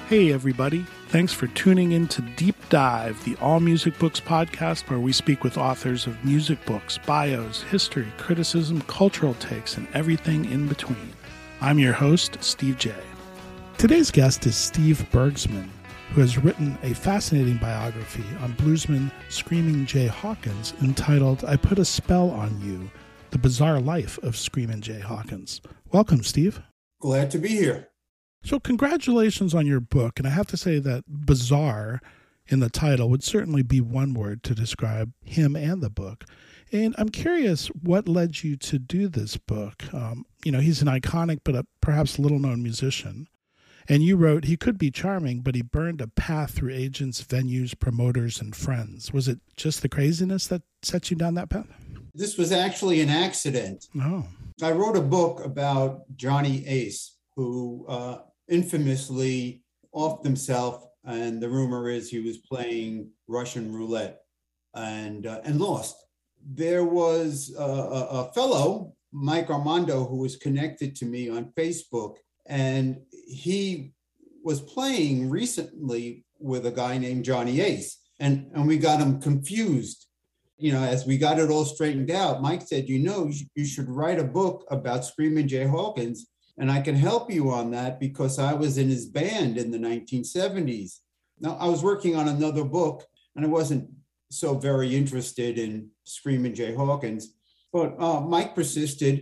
Hey everybody, thanks for tuning in to Deep Dive, the All Music Books podcast where we speak with authors of music books, bios, history, criticism, cultural takes, and everything in between. I'm your host, Steve J. Today's guest is Steve Bergsman, who has written a fascinating biography on bluesman Screamin' Jay Hawkins entitled I Put a Spell on You, The Bizarre Life of Screamin' Jay Hawkins. Welcome, Steve. Glad to be here. So congratulations on your book, and I have to say that bizarre in the title would certainly be one word to describe him and the book. And I'm curious what led you to do this book. He's an iconic but perhaps little-known musician. And you wrote, he could be charming, but he burned a path through agents, venues, promoters, and friends. Was it just the craziness that set you down that path? This was actually an accident. Oh. I wrote a book about Johnny Ace, who infamously offed himself, and the rumor is he was playing Russian roulette and lost. There was a fellow, Mike Armando, who was connected to me on Facebook, and he was playing recently with a guy named Johnny Ace, and we got him confused. As we got it all straightened out, Mike said, you should write a book about Screamin' Jay Hawkins, and I can help you on that because I was in his band in the 1970s. Now, I was working on another book, and I wasn't so very interested in Screamin' Jay Hawkins, but Mike persisted.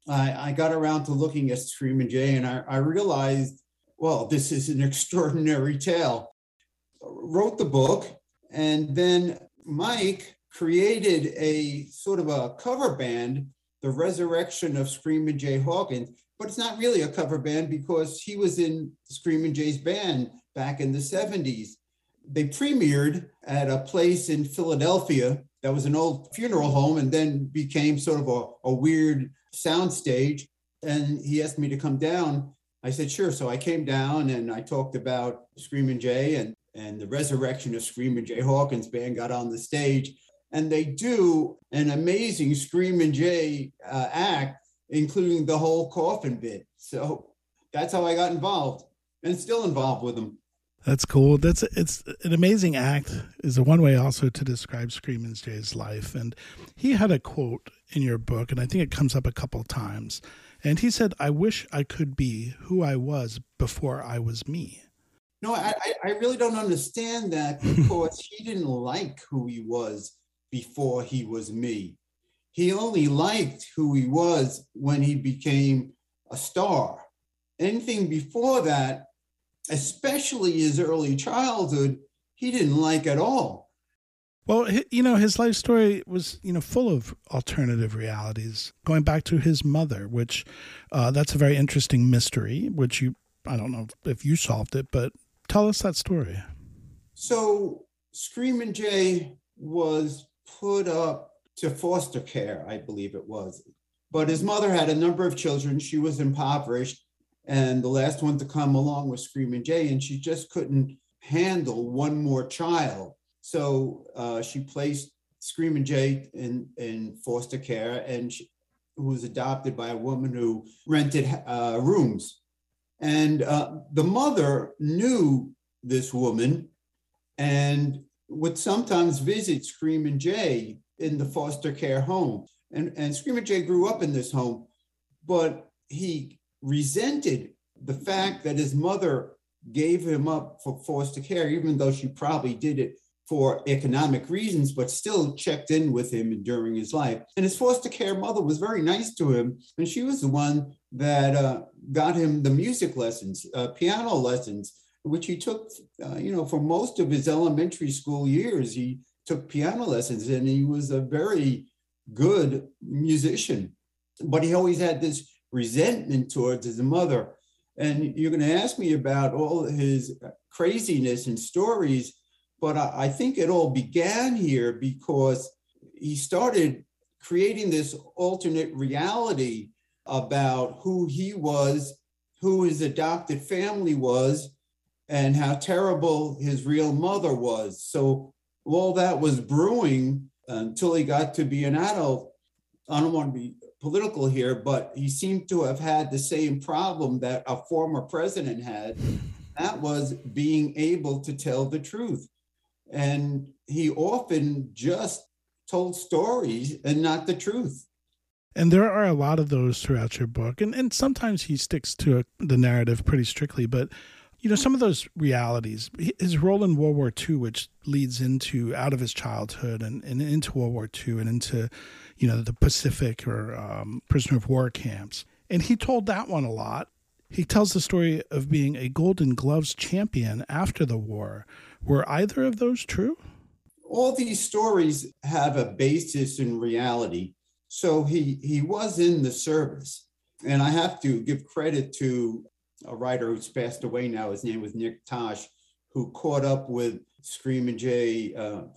I got around to looking at Screamin' Jay, and I realized, well, this is an extraordinary tale. Wrote the book, and then Mike created a sort of a cover band, The Resurrection of Screamin' Jay Hawkins, but it's not really a cover band because he was in Screamin' Jay's band back in the 70s. They premiered at a place in Philadelphia that was an old funeral home and then became sort of a weird soundstage. And he asked me to come down. I said, sure. So I came down and I talked about Screamin' Jay and the resurrection of Screamin' Jay Hawkins band got on the stage. And they do an amazing Screamin' Jay act, including the whole coffin bit. So that's how I got involved and still involved with them. That's cool. It's an amazing act is a one way also to describe Screamin' Jay's life. And he had a quote in your book, and I think it comes up a couple times. And he said, I wish I could be who I was before I was me. No, I really don't understand that because he didn't like who he was before he was me. He only liked who he was when he became a star. Anything before that, especially his early childhood, he didn't like at all. Well, his life story was, full of alternative realities, going back to his mother, which that's a very interesting mystery, which I don't know if you solved it, but tell us that story. So Screamin' Jay was put up to foster care, I believe it was. But his mother had a number of children. She was impoverished. And the last one to come along was Screamin' Jay, and she just couldn't handle one more child. So she placed Screamin' Jay in foster care, and who was adopted by a woman who rented rooms. And the mother knew this woman and would sometimes visit Screamin' Jay in the foster care home. And Screamin' Jay grew up in this home, but he resented the fact that his mother gave him up for foster care, even though she probably did it for economic reasons, but still checked in with him during his life. And his foster care mother was very nice to him. And she was the one that got him the music lessons, piano lessons, which he took, for most of his elementary school years. He took piano lessons and he was a very good musician. But he always had this resentment towards his mother. And you're going to ask me about all his craziness and stories, but I think it all began here because he started creating this alternate reality about who he was, who his adopted family was, and how terrible his real mother was. So all that was brewing until he got to be an adult. I don't want to be political here, but he seemed to have had the same problem that a former president had, That was being able to tell the truth. And he often just told stories and not the truth. And there are a lot of those throughout your book. And sometimes he sticks to the narrative pretty strictly. But, some of those realities, his role in World War II, which leads into out of his childhood and into World War II and into, the Pacific or prisoner of war camps. And he told that one a lot. He tells the story of being a Golden Gloves champion after the war. Were either of those true? All these stories have a basis in reality. So he was in the service. And I have to give credit to a writer who's passed away now. His name was Nick Tosh, who caught up with Screamin' Jay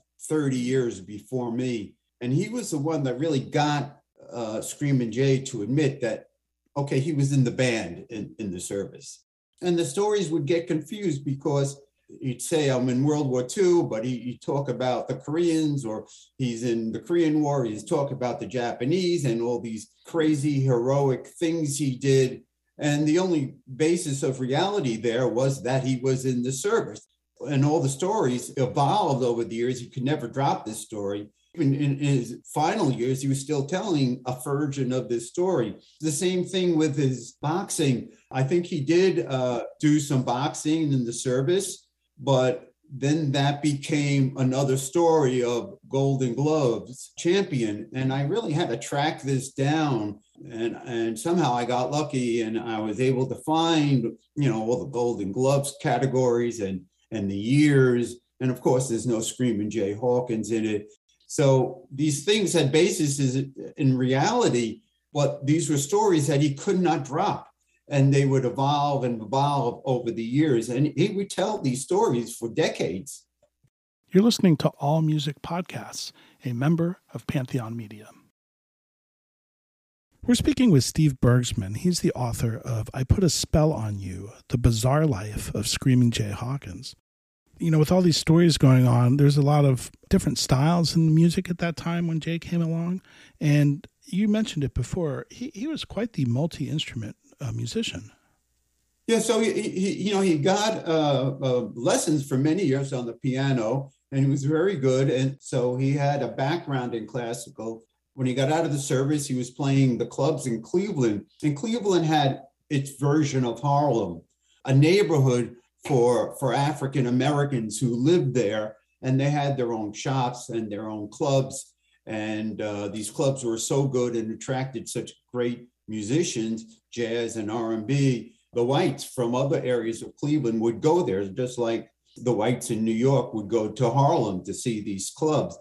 30 years before me. And he was the one that really got Screamin' Jay to admit that, okay, he was in the band in the service. And the stories would get confused because he'd say, I'm in World War II, but he'd talk about the Koreans, or he's in the Korean War. He's talk about the Japanese and all these crazy heroic things he did. And the only basis of reality there was that he was in the service. And all the stories evolved over the years. He could never drop this story. Even in his final years, he was still telling a version of this story. The same thing with his boxing. I think he did do some boxing in the service, but then that became another story of Golden Gloves champion. And I really had to track this down. And somehow I got lucky and I was able to find, all the Golden Gloves categories and the years. And of course, there's no Screamin' Jay Hawkins in it. So these things had basis in reality, but these were stories that he could not drop. And they would evolve and evolve over the years. And he would tell these stories for decades. You're listening to All Music Podcasts, a member of Pantheon Media. We're speaking with Steve Bergsman. He's the author of I Put a Spell on You, The Bizarre Life of Screamin' Jay Hawkins. With all these stories going on, there's a lot of different styles in the music at that time when Jay came along. And you mentioned it before. He was quite the multi-instrument musician. Yeah, so he got lessons for many years on the piano, and he was very good. And so he had a background in classical. When he got out of the service, he was playing the clubs in Cleveland. And Cleveland had its version of Harlem, a neighborhood for African Americans who lived there, and they had their own shops and their own clubs. And these clubs were so good and attracted such great musicians, jazz and R&B. The whites from other areas of Cleveland would go there, just like the whites in New York would go to Harlem to see these clubs.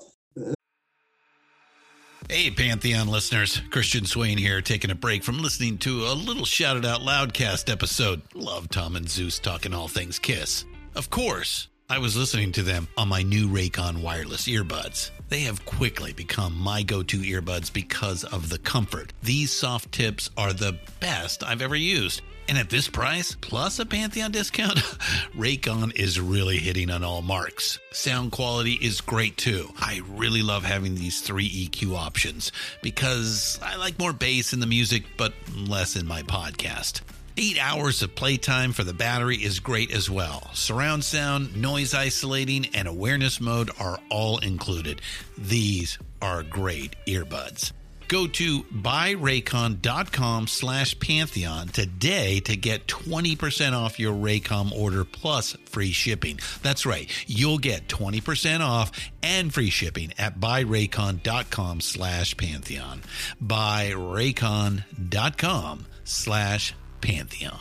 Hey, Pantheon listeners, Christian Swain here, taking a break from listening to a little Shout It Out Loudcast episode. Love Tom and Zeus talking all things Kiss. Of course, I was listening to them on my new Raycon wireless earbuds. They have quickly become my go-to earbuds because of the comfort. These soft tips are the best I've ever used. And at this price, plus a Pantheon discount, Raycon is really hitting on all marks. Sound quality is great too. I really love having these 3 EQ options because I like more bass in the music, but less in my podcast. 8 hours of playtime for the battery is great as well. Surround sound, noise isolating, and awareness mode are all included. These are great earbuds. Go to buyraycon.com/Pantheon today to get 20% off your Raycom order plus free shipping. That's right. You'll get 20% off and free shipping at buyraycon.com/Pantheon. buyraycon.com/Pantheon.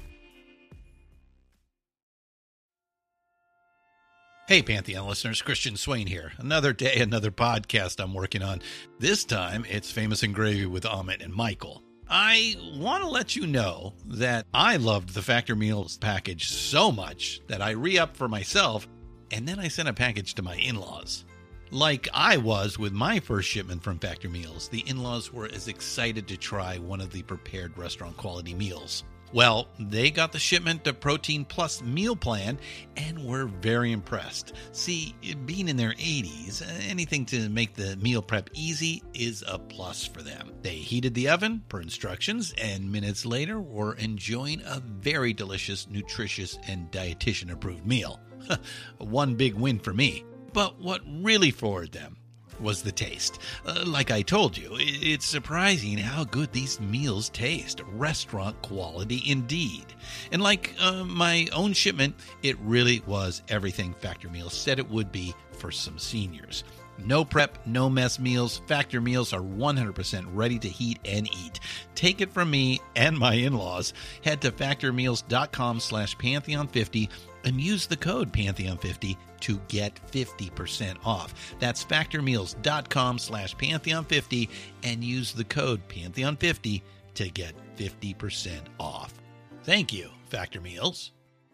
Hey, Pantheon listeners, Christian Swain here. Another day, another podcast I'm working on. This time, it's Famous and Gravy with Amit and Michael. I want to let you know that I loved the Factor Meals package so much that I re-upped for myself, and then I sent a package to my in-laws. Like I was with my first shipment from Factor Meals, the in-laws were as excited to try one of the prepared restaurant quality meals. Well, they got the shipment of Protein Plus meal plan and were very impressed. See, being in their 80s, anything to make the meal prep easy is a plus for them. They heated the oven per instructions, and minutes later were enjoying a very delicious, nutritious, and dietitian-approved meal. One big win for me. But what really floored them was the taste. Like I told you, it's surprising how good these meals taste. Restaurant quality indeed. And like my own shipment, it really was everything Factor Meals said it would be for some seniors. No prep, no mess meals. Factor meals are 100% ready to heat and eat. Take it from me and my in-laws. Head to factormeals.com/Pantheon50 and use the code Pantheon50 to get 50% off. That's factormeals.com/Pantheon50 and use the code Pantheon50 to get 50% off. Thank you, Factor Meals.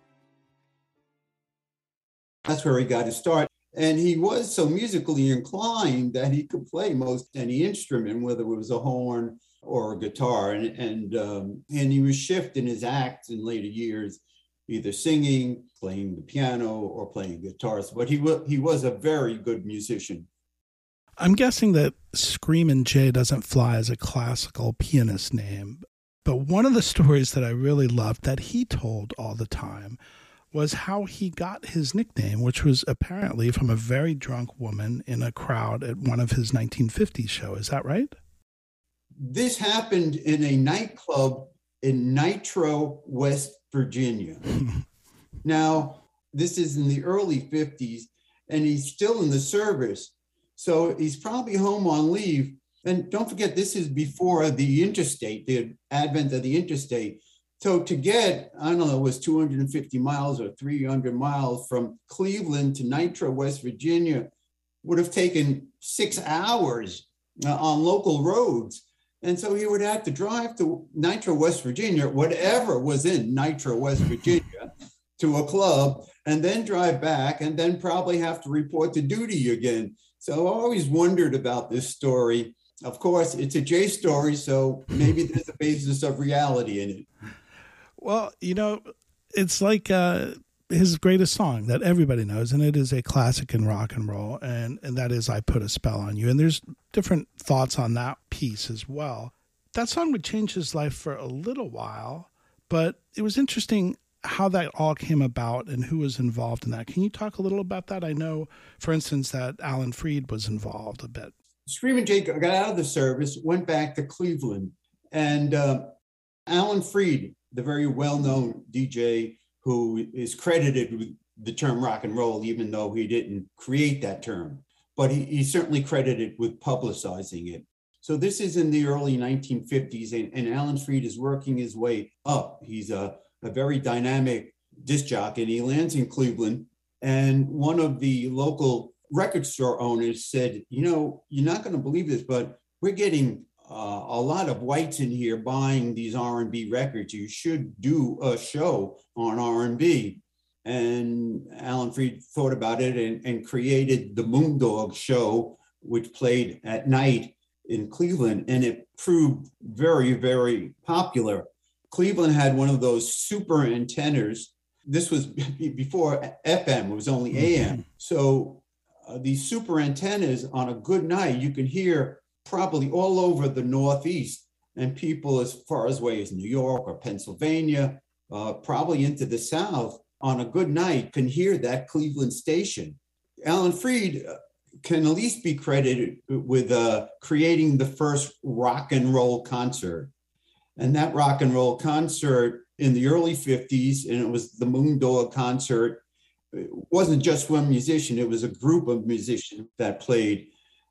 That's where he got his start. And he was so musically inclined that he could play most any instrument, whether it was a horn or a guitar. And he was shifting his act in later years, either singing, playing the piano, or playing guitars. But he was a very good musician. I'm guessing that Screamin' Jay doesn't fly as a classical pianist name. But one of the stories that I really loved that he told all the time was how he got his nickname, which was apparently from a very drunk woman in a crowd at one of his 1950s show. Is that right? This happened in a nightclub in Nitro, West Virginia. Now, this is in the early 50s, and he's still in the service. So he's probably home on leave. And don't forget, this is before the interstate, the advent of the interstate. So to get, I don't know, it was 250 miles or 300 miles from Cleveland to Nitro, West Virginia, would have taken 6 hours on local roads. And so he would have to drive to Nitro, West Virginia, whatever was in Nitro, West Virginia, to a club, and then drive back, and then probably have to report to duty again. So I always wondered about this story. Of course, it's a Jay story, so maybe there's a basis of reality in it. Well, you know, it's like his greatest song that everybody knows, and it is a classic in rock and roll, and that is I Put a Spell on You. And there's different thoughts on that piece as well. That song would change his life for a little while, but it was interesting how that all came about and who was involved in that. Can you talk a little about that? I know, for instance, that Alan Freed was involved a bit. Screamin' Jay got out of the service, went back to Cleveland, and Alan Freed, the very well-known DJ who is credited with the term rock and roll, even though he didn't create that term, but he's certainly credited with publicizing it. So this is in the early 1950s, and Alan Freed is working his way up. He's a very dynamic disc jockey, and he lands in Cleveland. And one of the local record store owners said, you know, you're not going to believe this, but we're getting a lot of whites in here buying these R&B records. You should do a show on R&B. And Alan Freed thought about it and created the Moondog Show, which played at night in Cleveland. And it proved very, very popular. Cleveland had one of those super antennas. This was before FM, it was only AM. So these super antennas on a good night, you can hear probably all over the Northeast, and people as far away as New York or Pennsylvania, probably into the South, on a good night can hear that Cleveland station. Alan Freed can at least be credited with creating the first rock and roll concert. And that rock and roll concert in the early 50s, and it was the Moondog concert. It wasn't just one musician, it was a group of musicians that played.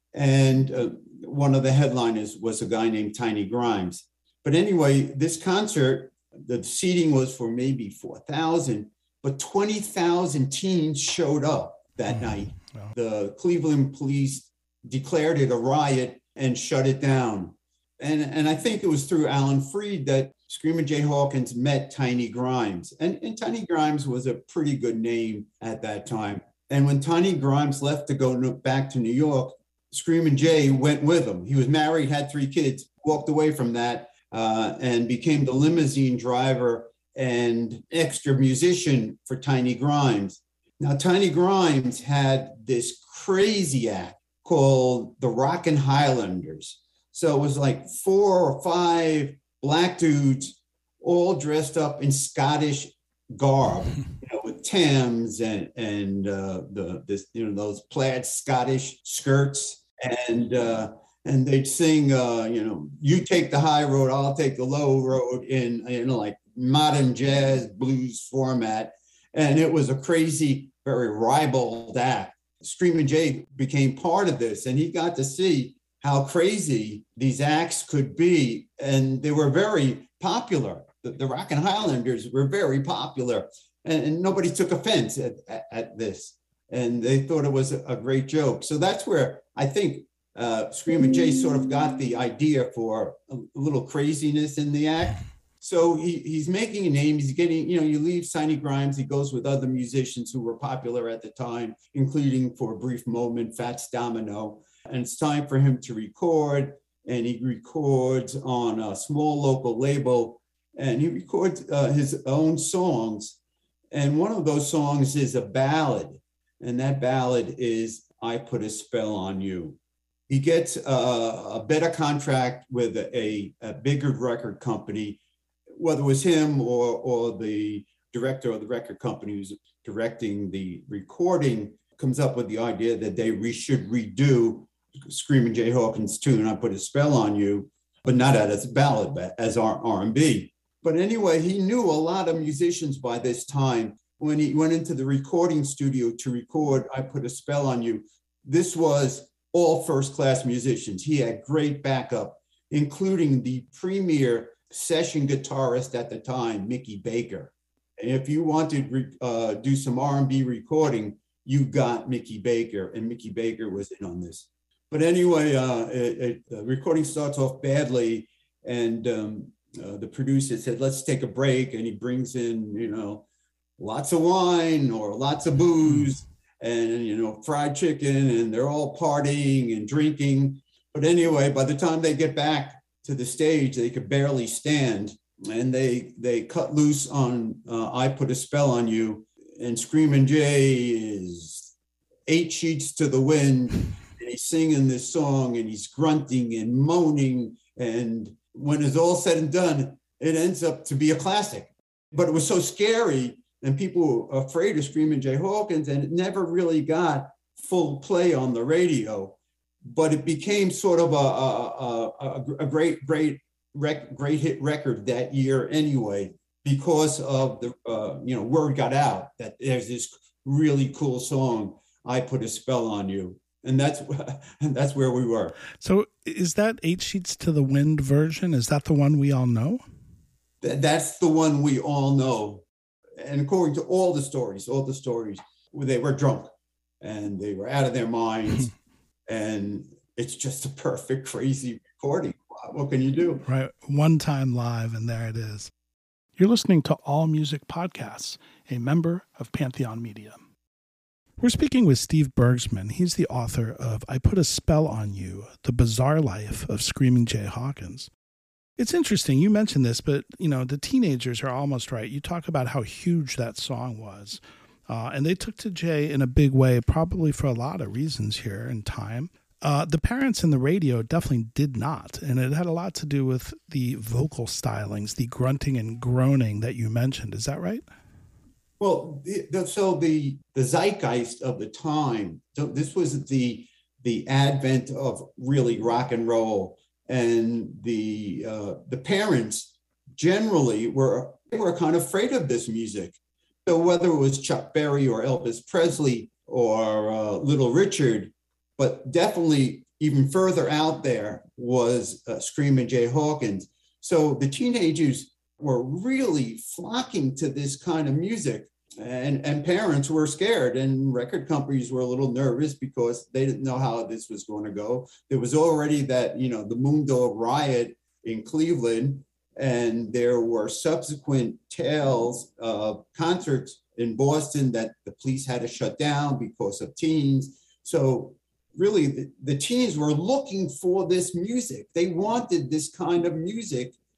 And one of the headliners was a guy named Tiny Grimes. But anyway, this concert, the seating was for maybe 4,000, but 20,000 teens showed up that night. Wow. The Cleveland police declared it a riot and shut it down. And I think it was through Alan Freed that Screamin' Jay Hawkins met Tiny Grimes. And Tiny Grimes was a pretty good name at that time. And when Tiny Grimes left to go back to New York, Screamin' Jay went with him. He was married, had 3 kids, walked away from that, and became the limousine driver and extra musician for Tiny Grimes. Now, Tiny Grimes had this crazy act called the Rockin' Highlanders. So it was like 4 or 5 black dudes all dressed up in Scottish garb, with Thames and those plaid Scottish skirts, and they'd sing, you take the high road, I'll take the low road in like modern jazz blues format, and it was a crazy, very ribald act. Screamin' Jay became part of this, and he got to see how crazy these acts could be, and they were very popular. The Rockin' Highlanders were very popular, and nobody took offense at this, and they thought it was a great joke. So that's where I think Screamin' Jay sort of got the idea for a little craziness in the act. So he's making a name. He's getting, you leave Tiny Grimes. He goes with other musicians who were popular at the time, including for a brief moment, Fats Domino. And it's time for him to record. And he records on a small local label. And he records his own songs. And one of those songs is a ballad. And that ballad is I Put a Spell on You. He gets a better contract with a bigger record company, whether it was him or the director of the record company who's directing the recording, comes up with the idea that they should redo Screamin' Jay Hawkins' tune, I Put a Spell on You, but not as a ballad, but as R&B. But anyway, he knew a lot of musicians by this time. When he went into the recording studio to record I Put a Spell on You, this was all first-class musicians. He had great backup, including the premier session guitarist at the time, Mickey Baker. And if you wanted to do some R&B recording, you got Mickey Baker, and Mickey Baker was in on this. But anyway, the recording starts off badly, and the producer said, let's take a break, and he brings in, lots of wine or lots of booze and, fried chicken, and they're all partying and drinking. But anyway, by the time they get back to the stage, they could barely stand, and they cut loose on I Put a Spell on You, and Screamin' Jay is 8 sheets to the wind, and he's singing this song, and he's grunting and moaning, and when it's all said and done, it ends up to be a classic. But it was so scary, and people were afraid of Screamin' Jay Hawkins, and it never really got full play on the radio. But it became sort of a great hit record that year anyway, because of the word got out that there's this really cool song, I Put a Spell on You, and that's where we were. So is that 8 Sheets to the Wind version? Is that the one we all know? That's the one we all know, and according to all the stories, they were drunk and they were out of their minds. And it's just a perfect, crazy recording. What can you do? Right. One time live, and there it is. You're listening to All Music Podcasts, a member of Pantheon Media. We're speaking with Steve Bergsman. He's the author of I Put a Spell on You, The Bizarre Life of Screamin' Jay Hawkins. It's interesting. You mentioned this, but, the teenagers are almost right. You talk about how huge that song was. And they took to Jay in a big way, probably for a lot of reasons here in time. The parents in the radio definitely did not. And it had a lot to do with the vocal stylings, the grunting and groaning that you mentioned. Is that right? Well, so the zeitgeist of the time, so this was the advent of really rock and roll. And the parents generally were kind of afraid of this music. So whether it was Chuck Berry or Elvis Presley or Little Richard, but definitely even further out there was Screamin' Jay Hawkins. So the teenagers were really flocking to this kind of music, and parents were scared, and record companies were a little nervous because they didn't know how this was going to go. There was already that, the Moondog riot in Cleveland. And there were subsequent tales of concerts in Boston that the police had to shut down because of teens. So really, the teens were looking for this music. They wanted this kind of music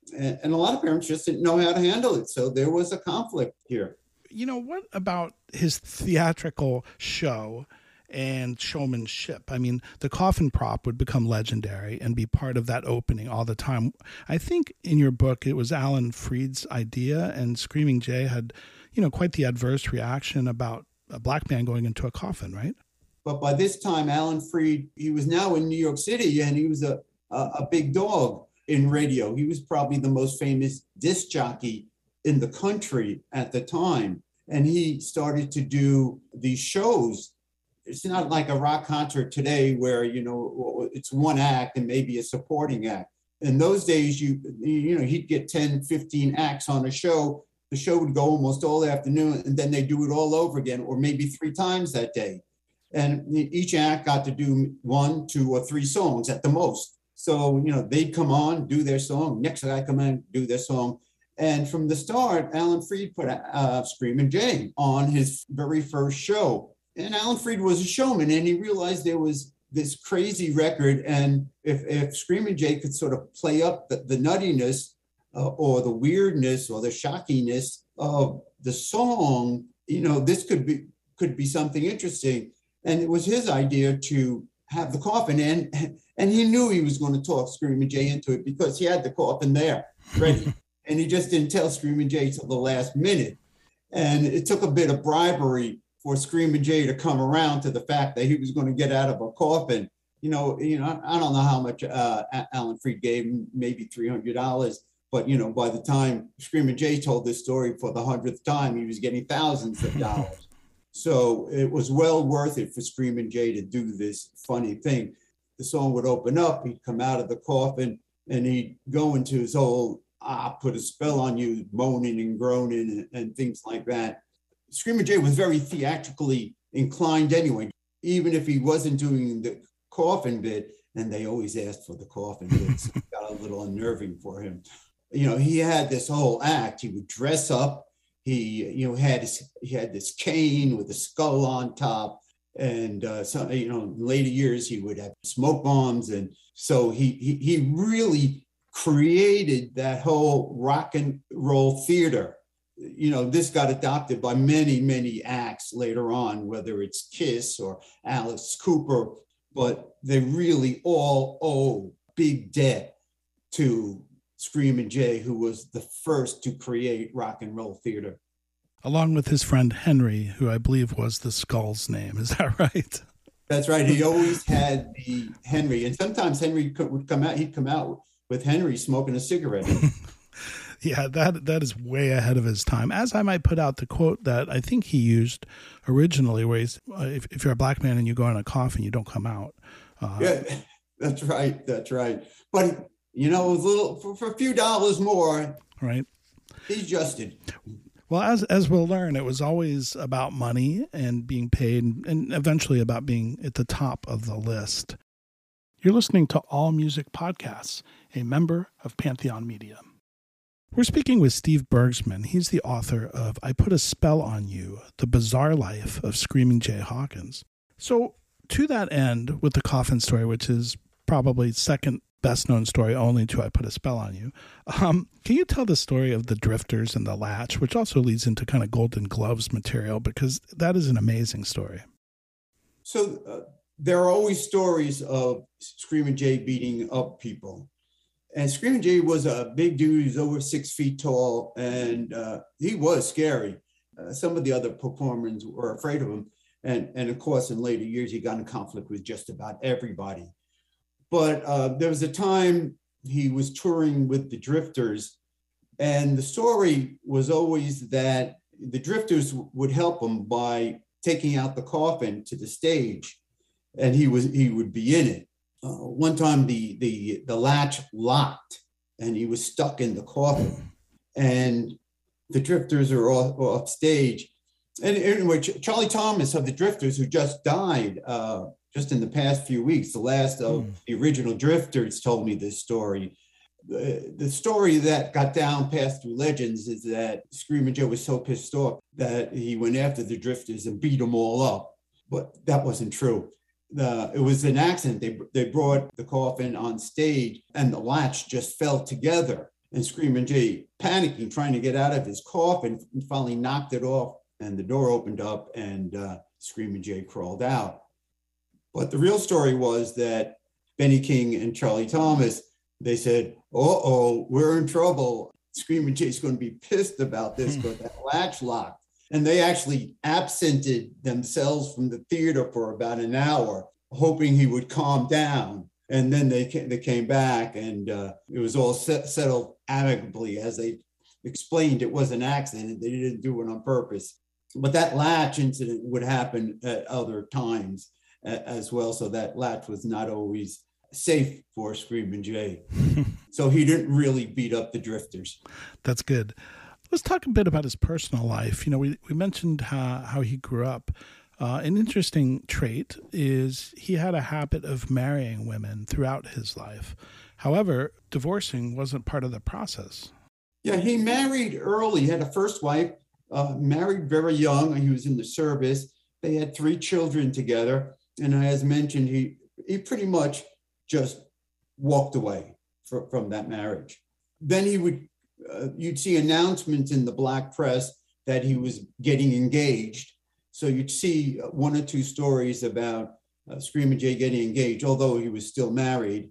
And a lot of parents just didn't know how to handle it. So there was a conflict here. You know, what about his theatrical show and showmanship? I mean, the coffin prop would become legendary and be part of that opening all the time. I think in your book, it was Alan Freed's idea, and Screaming Jay had, quite the adverse reaction about a black man going into a coffin, right? But by this time, Alan Freed, he was now in New York City, and he was a big dog in radio. He was probably the most famous disc jockey in the country at the time. And he started to do these shows. It's not like a rock concert today where, it's one act and maybe a supporting act. In those days, he'd get 10, 15 acts on a show. The show would go almost all afternoon, and then they do it all over again, or maybe 3 times that day. And each act got to do 1, 2, or 3 songs at the most. So, they'd come on, do their song. Next guy come in, do their song. And from the start, Alan Freed put Screamin' Jay on his very first show. And Alan Freed was a showman, and he realized there was this crazy record. And if Screamin' Jay could sort of play up the nuttiness or the weirdness or the shockiness of the song, this could be something interesting. And it was his idea to have the coffin in, and he knew he was going to talk Screamin' Jay into it because he had the coffin there ready. And he just didn't tell Screamin' Jay till the last minute. And it took a bit of bribery for Screamin' Jay to come around to the fact that he was going to get out of a coffin. I don't know how much Alan Freed gave him, maybe $300. But, by the time Screamin' Jay told this story for the 100th time, he was getting thousands of dollars. So it was well worth it for Screamin' Jay to do this funny thing. The song would open up, he'd come out of the coffin, and he'd go into his whole, put a spell on you, moaning and groaning and things like that. Screamin' Jay was very theatrically inclined anyway, even if he wasn't doing the coffin bit, and they always asked for the coffin bit, so it got a little unnerving for him. He had this whole act. He would dress up. He had this cane with a skull on top, and in later years he would have smoke bombs, and so he really created that whole rock and roll theater. This got adopted by many acts later on, whether it's Kiss or Alice Cooper, but they really all owe big debt to Screamin' Jay, who was the first to create rock and roll theater. Along with his friend Henry, who I believe was the Skull's name. Is that right? That's right. He always had the Henry. And sometimes Henry would come out. He'd come out with Henry smoking a cigarette. Yeah, that is way ahead of his time. As I might put out the quote that I think he used originally, where he's, if you're a black man and you go in a coffin, you don't come out. Yeah, that's right. That's right. But, it was a little, for a few dollars more. Right. He adjusted. Well, as we'll learn, it was always about money and being paid, and eventually about being at the top of the list. You're listening to All Music Podcasts, a member of Pantheon Media. We're speaking with Steve Bergsman. He's the author of I Put a Spell on You, The Bizarre Life of Screaming Jay Hawkins. So to that end, with the coffin story, which is probably second best known story only to I Put a Spell on You, can you tell the story of the Drifters and the Latch, which also leads into kind of Golden Gloves material, because that is an amazing story. So there are always stories of Screamin' Jay beating up people. And Screamin' Jay was a big dude. He's over 6 feet tall, and he was scary. Some of the other performers were afraid of him. And of course, in later years, he got in conflict with just about everybody. But there was a time he was touring with the Drifters, and the story was always that the Drifters would help him by taking out the coffin to the stage, and he would be in it. One time the latch locked and he was stuck in the coffin, and the Drifters are off stage. And anyway, Charlie Thomas of the Drifters, who just died just in the past few weeks, the last of the original Drifters, told me this story. The story that got down passed through legends is that Screamin' Jay was so pissed off that he went after the Drifters and beat them all up. But that wasn't true. It was an accident. They brought the coffin on stage and the latch just fell together. and Screaming Jay, panicking, trying to get out of his coffin, finally knocked it off, and the door opened up, and Screaming Jay crawled out. But the real story was that Benny King and Charlie Thomas, they said, uh-oh, we're in trouble. Screaming Jay's going to be pissed about this, but that latch locked. And they actually absented themselves from the theater for about an hour, hoping he would calm down. And then they came back, and it was all settled amicably. As they explained, it was an accident. They didn't do it on purpose. But that latch incident would happen at other times as well. So that latch was not always safe for Screaming Jay. So he didn't really beat up the drifters. That's good. Let's talk a bit about his personal life. You know, we mentioned how he grew up. An interesting trait is he had a habit of marrying women throughout his life. However, divorcing wasn't part of the process. Yeah, he married early. He had a first wife, married very young. He was in the service. They had 3 children together. And as mentioned, he pretty much just walked away from that marriage. Then he would, you'd see announcements in the black press that he was getting engaged. So you'd see 1 or 2 stories about Screaming Jay getting engaged, although he was still married.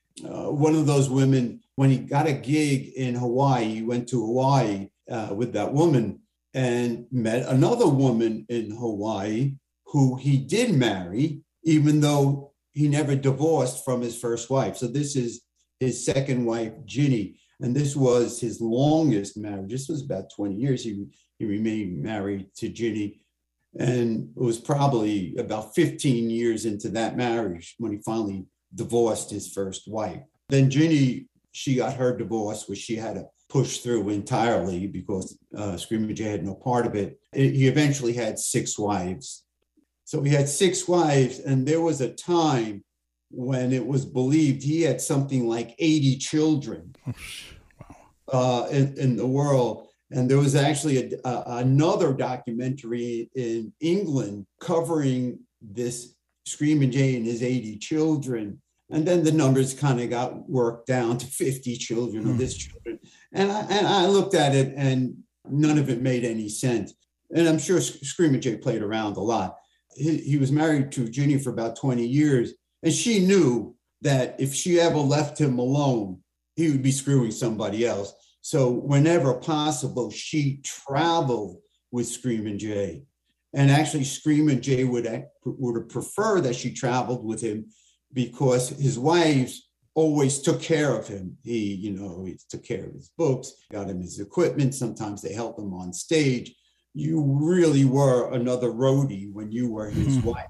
One of those women, when he got a gig in Hawaii, he went to Hawaii with that woman and met another woman in Hawaii who he did marry, even though he never divorced from his first wife. So this is his second wife, Ginny. And this was his longest marriage. This was about 20 years. He remained married to Ginny. And it was probably about 15 years into that marriage when he finally divorced his first wife. Then Ginny, she got her divorce, which she had to push through entirely because Screaming Jay had no part of it. He eventually had 6 wives. So he had 6 wives, and there was a time when it was believed he had something like 80 children in the world. And there was actually another documentary in England covering this Screaming Jay and his 80 children. And then the numbers kind of got worked down to 50 children of his children. And I looked at it, and none of it made any sense. And I'm sure Screaming Jay played around a lot. He was married to Ginny for about 20 years. And she knew that if she ever left him alone, he would be screwing somebody else. So whenever possible, she traveled with Screaming Jay. And actually, Screaming Jay would prefer that she traveled with him because his wives always took care of him. He took care of his books, got him his equipment. Sometimes they helped him on stage. You really were another roadie when you were his wife.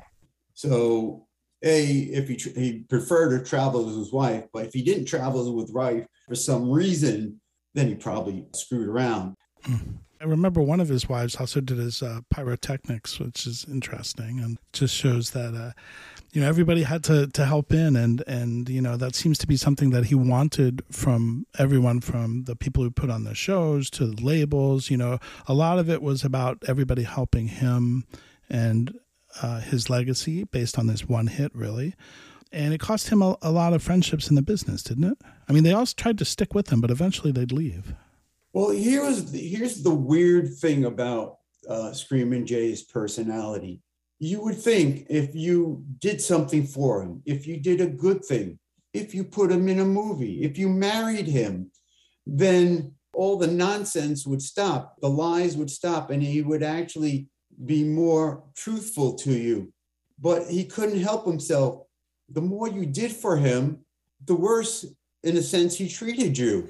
So if he preferred to travel with his wife, but if he didn't travel with his wife for some reason, then he probably screwed around. I remember one of his wives also did his pyrotechnics, which is interesting and just shows that, everybody had to help in. And that seems to be something that he wanted from everyone, from the people who put on the shows to the labels. A lot of it was about everybody helping him and his legacy based on this one hit, really. And it cost him a lot of friendships in the business, didn't it? I mean, they all tried to stick with him, but eventually they'd leave. Well, here's the weird thing about Screaming Jay's personality. You would think if you did something for him, if you did a good thing, if you put him in a movie, if you married him, then all the nonsense would stop, the lies would stop, and he would actually be more truthful to you. But he couldn't help himself. The more you did for him, the worse, in a sense, he treated you.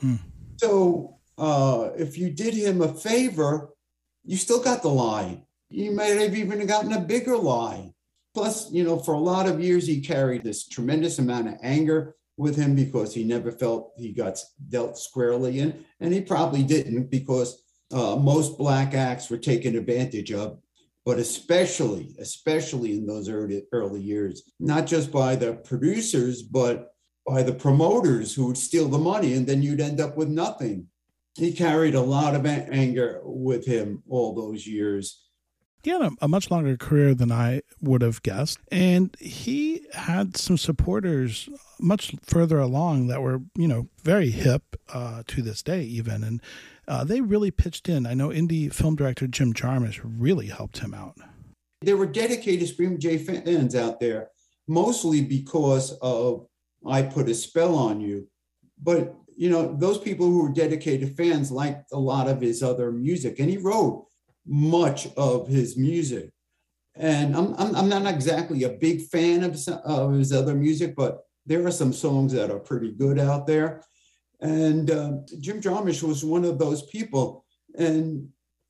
So if you did him a favor, you still got the lie. You might have even gotten a bigger lie. Plus, for a lot of years, he carried this tremendous amount of anger with him because he never felt he got dealt squarely in. And he probably didn't, because most black acts were taken advantage of. But especially in those early years, not just by the producers, but by the promoters who would steal the money, and then you'd end up with nothing. He carried a lot of anger with him all those years. He had a much longer career than I would have guessed. And he had some supporters much further along that were, very hip to this day even. And they really pitched in. I know indie film director Jim Jarmusch really helped him out. There were dedicated Screaming Jay fans out there, mostly because of I Put a Spell on You. But, those people who were dedicated fans liked a lot of his other music, and he wrote much of his music. And I'm not exactly a big fan of his other music, but there are some songs that are pretty good out there. And Jim Jarmusch was one of those people. And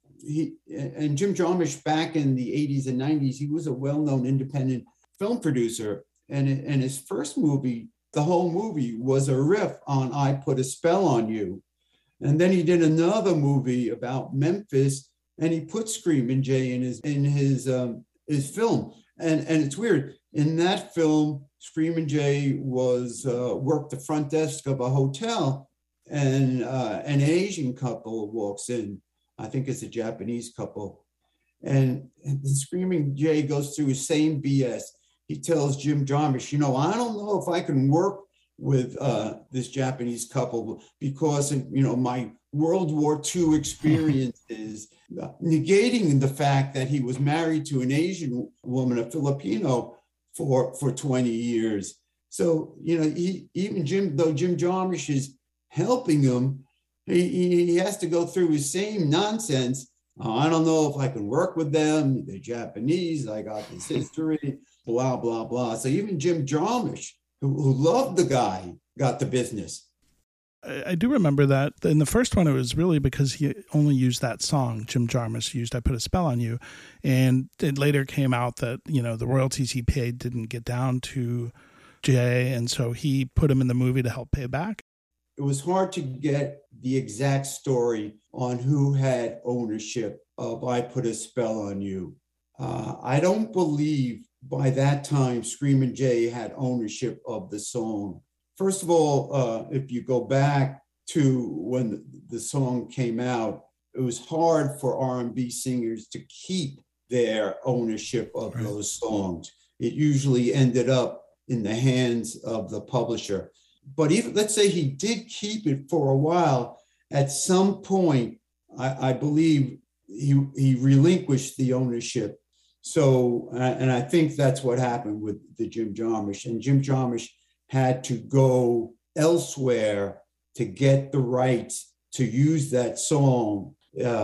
Jim Jarmusch, back in the 80s and 90s, he was a well-known independent film producer. And his first movie, the whole movie was a riff on I Put a Spell on You. And then he did another movie about Memphis, and he put Screamin' Jay in his film. And it's weird. In that film, Screamin' Jay was worked the front desk of a hotel, and an Asian couple walks in. I think it's a Japanese couple. And Screamin' Jay goes through his same BS. He tells Jim Jarmusch, I don't know if I can work with this Japanese couple because, my World War II experience is negating the fact that he was married to an Asian woman, a Filipino, for 20 years. So, though Jim Jarmusch is helping him, he has to go through his same nonsense. I don't know if I can work with them. They're Japanese. I got this history, blah, blah, blah. So even Jim Jarmusch, who loved the guy, got the business. I do remember that in the first one, it was really because he only used that song. Jim Jarmusch used I Put a Spell on You. And it later came out that, the royalties he paid didn't get down to Jay. And so he put him in the movie to help pay back. It was hard to get the exact story on who had ownership of I Put a Spell on You. I don't believe by that time Screamin' Jay had ownership of the song. First of all, if you go back to when the song came out, it was hard for R&B singers to keep their ownership of those songs. It usually ended up in the hands of the publisher. But even, let's say he did keep it for a while, at some point, I believe he relinquished the ownership. So, and I think that's what happened with the Jim Jarmusch. And Jim Jarmusch had to go elsewhere to get the rights to use that song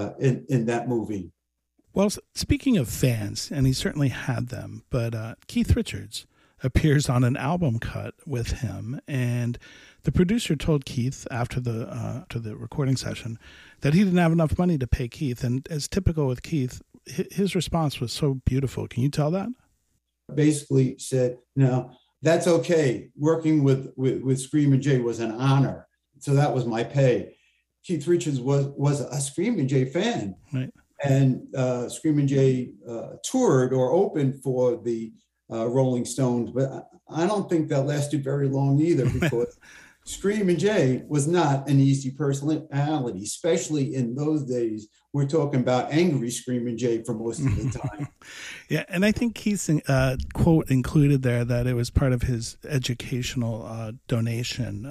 in that movie. Well, speaking of fans, and he certainly had them, but Keith Richards appears on an album cut with him, and the producer told Keith after the recording session that he didn't have enough money to pay Keith, and as typical with Keith, his response was so beautiful. Can you tell that? Basically said, no, that's okay. Working with Screamin' Jay was an honor, so that was my pay. Keith Richards was a Screamin' Jay fan, right? And Screamin' Jay toured or opened for the Rolling Stones, but I don't think that lasted very long either, because Screamin' Jay was not an easy personality, especially in those days. We're talking about angry Screamin' Jay for most of the time. Yeah, and I think Keith's quote included there that it was part of his educational donation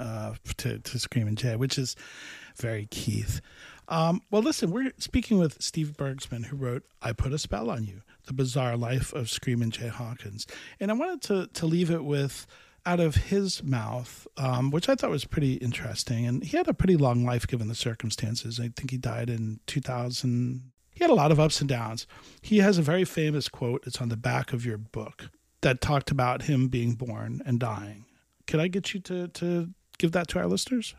to Screamin' Jay, which is very Keith. Well, listen, we're speaking with Steve Bergsman, who wrote I Put a Spell on You, The Bizarre Life of Screamin' Jay Hawkins. And I wanted to leave it with, out of his mouth, which I thought was pretty interesting. And he had a pretty long life given the circumstances. I think he died in 2000. He had a lot of ups and downs. He has a very famous quote. It's on the back of your book that talked about him being born and dying. Could I get you to give that to our listeners?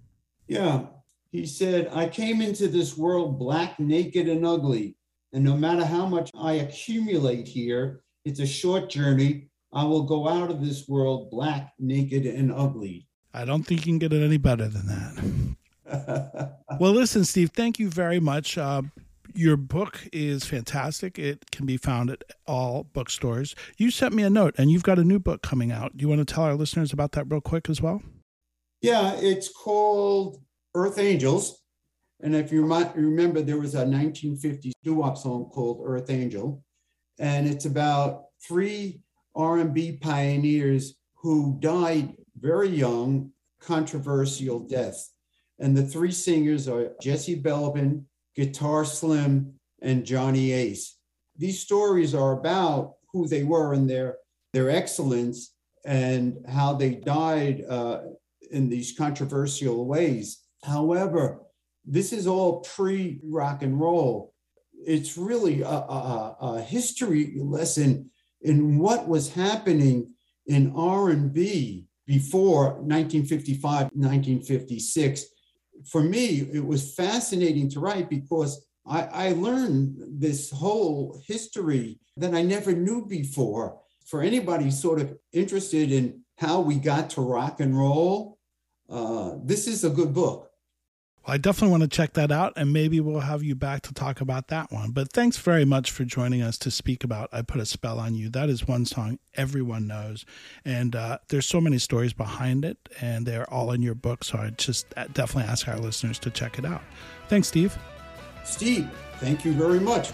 Yeah. He said, I came into this world black, naked, and ugly. And no matter how much I accumulate here, it's a short journey. I will go out of this world black, naked, and ugly. I don't think you can get it any better than that. Well, listen, Steve, thank you very much. Your book is fantastic. It can be found at all bookstores. You sent me a note, and you've got a new book coming out. Do you want to tell our listeners about that real quick as well? Yeah, it's called Earth Angels. And if you might remember, there was a 1950s doo-wop song called Earth Angel. And it's about 3 R&B pioneers who died very young, controversial deaths. And the three singers are Jesse Belvin, Guitar Slim, and Johnny Ace. These stories are about who they were and their excellence and how they died in these controversial ways. However, this is all pre-rock and roll. It's really a history lesson in what was happening in R&B before 1955, 1956. For me, it was fascinating to write because I learned this whole history that I never knew before. For anybody sort of interested in how we got to rock and roll, this is a good book. Well, I definitely want to check that out, and maybe we'll have you back to talk about that one. But thanks very much for joining us to speak about I Put a Spell on You. That is one song everyone knows, and there's so many stories behind it, and they're all in your book, so I just definitely ask our listeners to check it out. Thanks, Steve. Steve, thank you very much.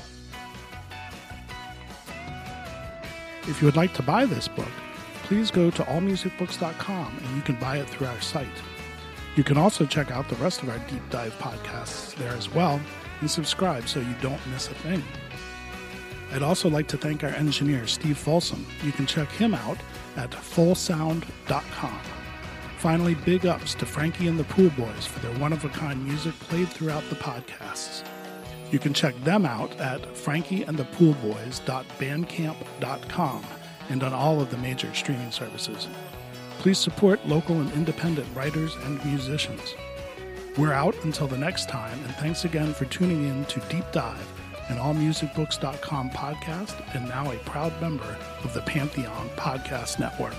If you would like to buy this book, please go to allmusicbooks.com, and you can buy it through our site. You can also check out the rest of our deep dive podcasts there as well and subscribe so you don't miss a thing. I'd also like to thank our engineer, Steve Folsom. You can check him out at fullsound.com. Finally, big ups to Frankie and the Pool Boys for their one-of-a-kind music played throughout the podcasts. You can check them out at frankieandthepoolboys.bandcamp.com and on all of the major streaming services. Please support local and independent writers and musicians. We're out until the next time, and thanks again for tuning in to Deep Dive, an allmusicbooks.com podcast, and now a proud member of the Pantheon Podcast Network.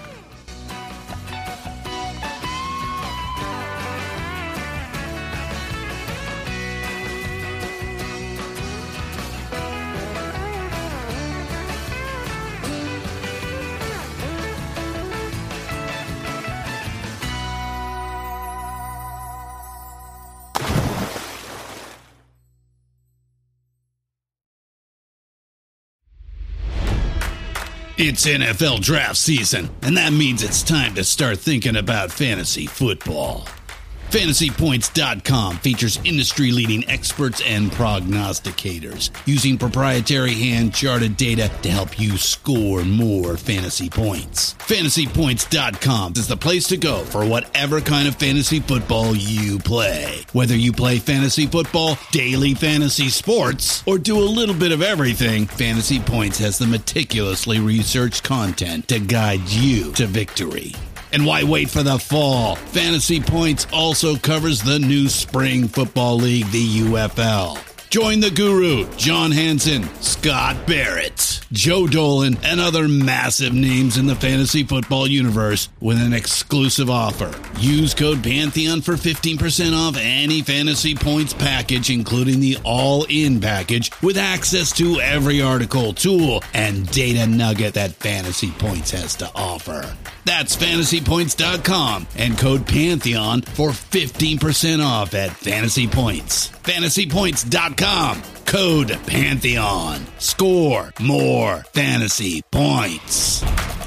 It's NFL draft season, and that means it's time to start thinking about fantasy football. FantasyPoints.com features industry-leading experts and prognosticators using proprietary hand-charted data to help you score more fantasy points. FantasyPoints.com is the place to go for whatever kind of fantasy football you play. Whether you play fantasy football, daily fantasy sports, or do a little bit of everything, Fantasy Points has the meticulously researched content to guide you to victory. And why wait for the fall? Fantasy Points also covers the new spring football league, the UFL. Join the guru, John Hansen, Scott Barrett, Joe Dolan, and other massive names in the fantasy football universe with an exclusive offer. Use code Pantheon for 15% off any Fantasy Points package, including the all-in package, with access to every article, tool, and data nugget that Fantasy Points has to offer. That's FantasyPoints.com and code Pantheon for 15% off at Fantasy Points. FantasyPoints.com, code Pantheon. Score more fantasy points.